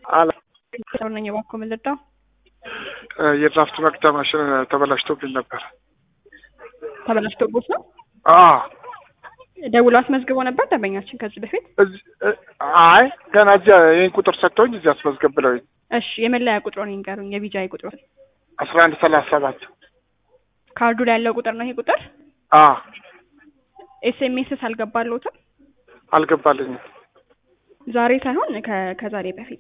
አላ ሰውነኝ ባኮ ምልዳው የድራፍት መቅጃ ማሽን ተበላሽቶብኝ ነበር። ተበላሽቶብኝ ነው? ደውሎ አስመዝግቦ ነበር ደንበኛችን ከዚህ በፊት? አይ ገና ይሄን ቁጥር ሰጥቶኝ እዚህ አስመዝግብ ብለውኝ። እሺ የመለያ ቁጥሩን ይንገሩኝ፣ የቢጃይ ቁጥሩን። 1137 ካርዱ ላይ ያለው ቁጥር ነው ይሄ ቁጥር? ኤስኤምኤስ አልገባልዎትም? አልገባልኝም። ዛሬ ሳይሆን ከዛሬ በፊት?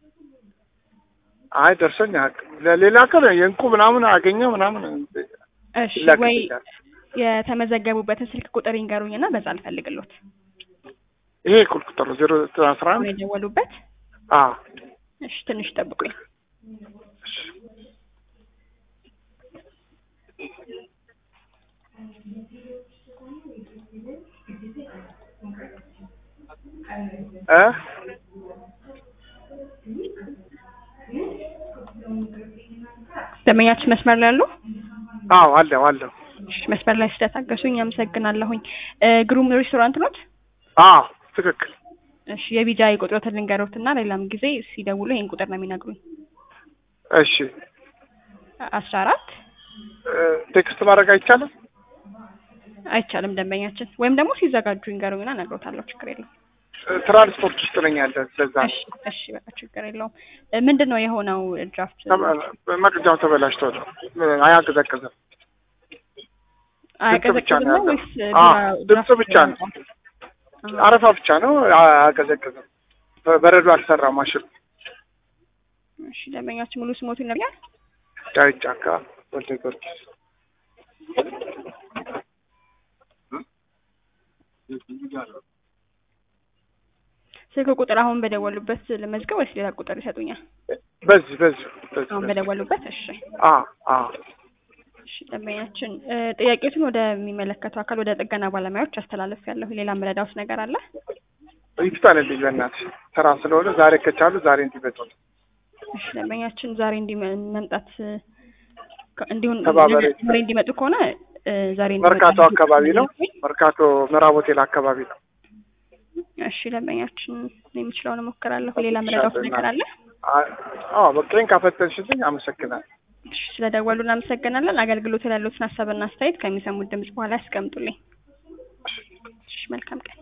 አይ ደርሰኛ ለሌላ ቀን የእንቁ ምናምን አገኘ ምናምን። እሺ ወይ የተመዘገቡበትን ስልክ ቁጥር ይንገሩኝና በዛ አልፈልግልዎት። ይሄ ቁጥር 011 የደወሉበት? እሺ ትንሽ ጠብቁኝ። ደንበኛችን መስመር ላይ አሉ? አለው። እሺ መስመር ላይ ስለታገሱኝ አመሰግናለሁኝ። ግሩም ሬስቶራንት ኖት? ትክክል። እሺ የቢጃይ ቁጥሮትን ልንገሮትና ሌላም ጊዜ ሲደውሉ ይሄን ቁጥር ነው የሚነግሩኝ። እሺ 14 ቴክስት ማድረግ አይቻልም? አይቻልም ደንበኛችን፣ ወይም ደግሞ ሲዘጋጁ ይንገሩኝና እነግሮታለሁ። ችግር የለውም። ትራንስፖርት ውስጥ ነኝ ያለው ስለዛ። እሺ በቃ ችግር የለውም። ምንድነው የሆነው? ድራፍት መቅጃው ተበላሽቶ ነው። አያቀዘቅዝም። አያቀዘቅዝም ነው ወይስ ድምጽ ብቻ ነው? አረፋ ብቻ ነው፣ አያቀዘቅዝም። በረዶ አልሰራም ማሽኑ። እሺ ደንበኛችን ሙሉ ስሞቱን ይነግሩኛል? ዳዊት ጫካ ወልደ ጊዮርጊስ። ስልክ ቁጥር አሁን በደወሉበት ለመዝገብ ወይስ ሌላ ቁጥር ይሰጡኛል? በዚህ አሁን በደወሉበት። እሺ እሺ ደንበኛችን ጥያቄዎችን ወደሚመለከተው አካል ወደ ጥገና ባለሙያዎች አስተላልፌያለሁ። ሌላ መረዳውስ ነገር አለ? ይፍታልልኝ በእናትህ፣ ስራ ስለሆነ ዛሬ ከቻሉ ዛሬ እንዲመጡ። እሺ ደንበኛችን ዛሬ መምጣት እንዲሁን ዛሬ እንዲመጡ ከሆነ ዛሬ መርካቶ አካባቢ ነው። መርካቶ ምዕራብ ሆቴል አካባቢ ነው። እሺ ደንበኛችን የሚችለውን እሞክራለሁ። ሌላ መረዳውስ ነገር አለ? በቃኝ። ካፈተንሽልኝ አመሰግናለሁ። እሺ ስለደወሉ እናመሰግናለን። አገልግሎት ያሉትን ሀሳብና አስተያየት ከሚሰሙት ድምጽ በኋላ ያስቀምጡልኝ። እሺ መልካም ቀን።